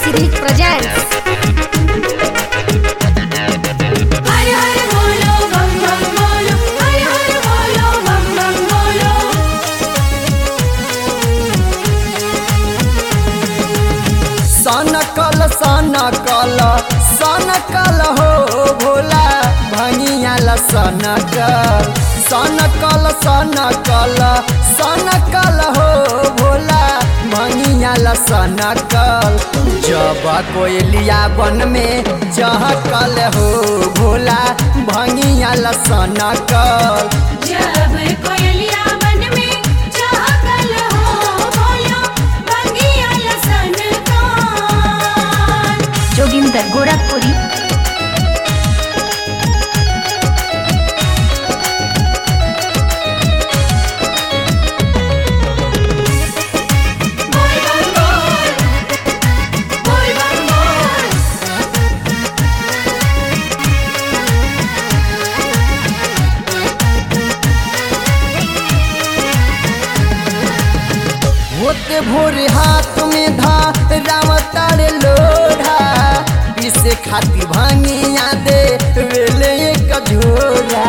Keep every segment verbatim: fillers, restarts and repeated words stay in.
Series presents. हर हर बोलो बम बम बोलो, हर हर बोलो बम बम बोलो। सनकल सनकल सनकल हो भोला भंगिया ल सनकल सनकल सनकल सनकल हो भोला भंगिया ल सनकल जब कोयलिया बन में चहकल हो भोला भंगिया ल सनकल जब कोयलिया बन में चहकल हो भोला भंगिया लसन कान। जोगिंदर गोरखपुरी। बोल बम बोल, बोल बम बोल। होते भोरे हाथ में धा रावतार लोढ़ा पीसे खाती भांगिया दे वेले एक झोरा।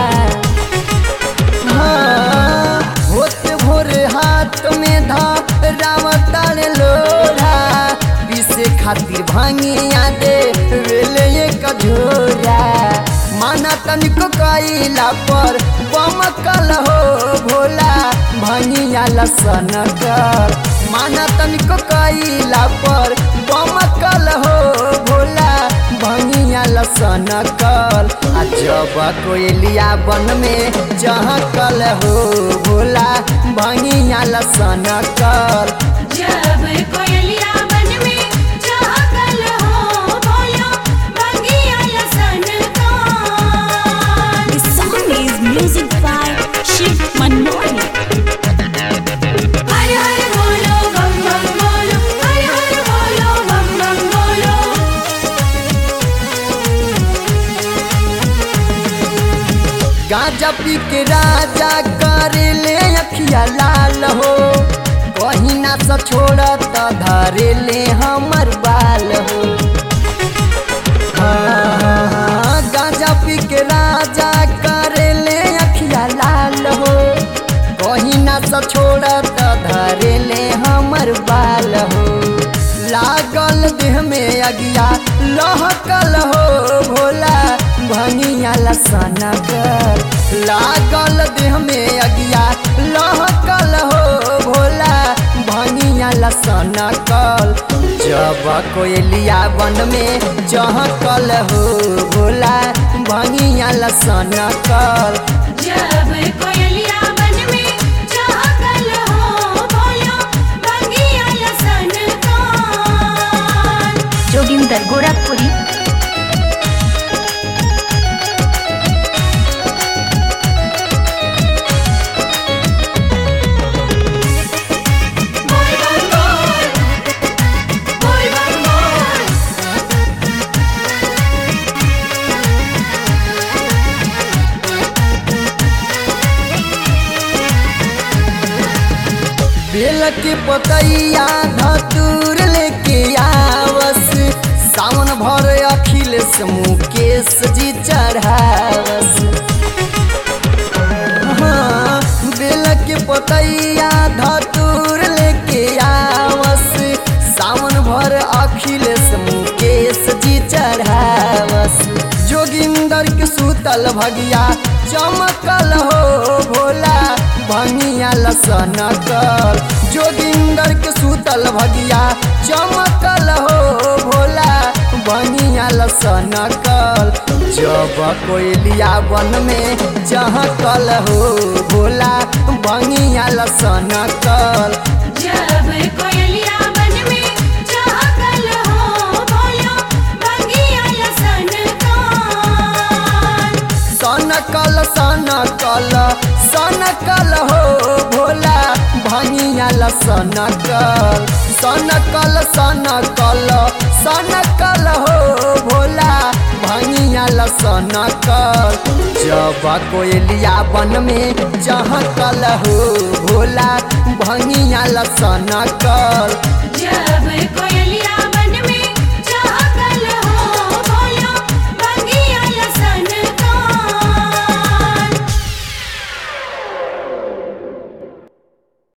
हाँ, होते भोरे हाथ में धा रावतार लोढ़ा पीसे खाती भांगिया दे वेले एक झोरा। माना तनिको कइला पर बमकल हो भोला भंगिया लसन कर। माना तनिको कइला पर बमकल हो भोला भंगिया लसन कर। आ जब कोयलिया बन में चहकल हो भोला भंगिया लसन कर। जब कोयलिया बन में चहकल हो भोला भंगिया लसन कान। This song is music by Shiv Manmohan. हर हर बोलो बम बम बोलो, हर हर बोलो बम बम बोलो। गांजा पी के राजा करे ले अखिया लाल हो कहीं ना स छोड़त धरे ले हमर बाल हो। हाँ, गांजा पी के राजा करे ले अखिया लाल हो कहीं ना स छोड़त धरे ले हमर बाल हो। लागल देह में अगिया लहकल हो भोला भंगिया लसन कर। लागल देह में अगिया लहकल हो भोला भंगिया लसन कर। जब कोयलिया बन में चहकल हो भोला भंगिया लसन कर। जब कोयलिया बन में चहकल हो भोला भंगिया लसन कान। जोगिंदर गोरखपुरी। बोल बम बोल, बोल बम बोल। बेल के पतैया धतूर लेके आवस सावन भर अखिलेश मुकेश जी चढ़ावस। हाँ, बेल के पतैया धतूर लेके आवस सावन भर अखिलेश मुकेश जी चढ़ावस। जोगिंदर के सूतल भगिया चमकल हो भोला भंगिया लसन कर। जोगिंदर के सूतल भगिया चमकल हो भोला भंगिया लसन कर। जब कोयलिया बन में चहकल हो भोला भंगिया लसन कर। जब कोयलिया बन में चहकल हो भोला भंगिया लसन कान। सनकल सनकल सनकल हो भोला भंगिया लसन कर। सनकल सनकल सनकल हो भोला भंगिया लसन कर। जब कोयलिया बन में चहकल हो भोला भंगिया लसन कर। जब कोयलिया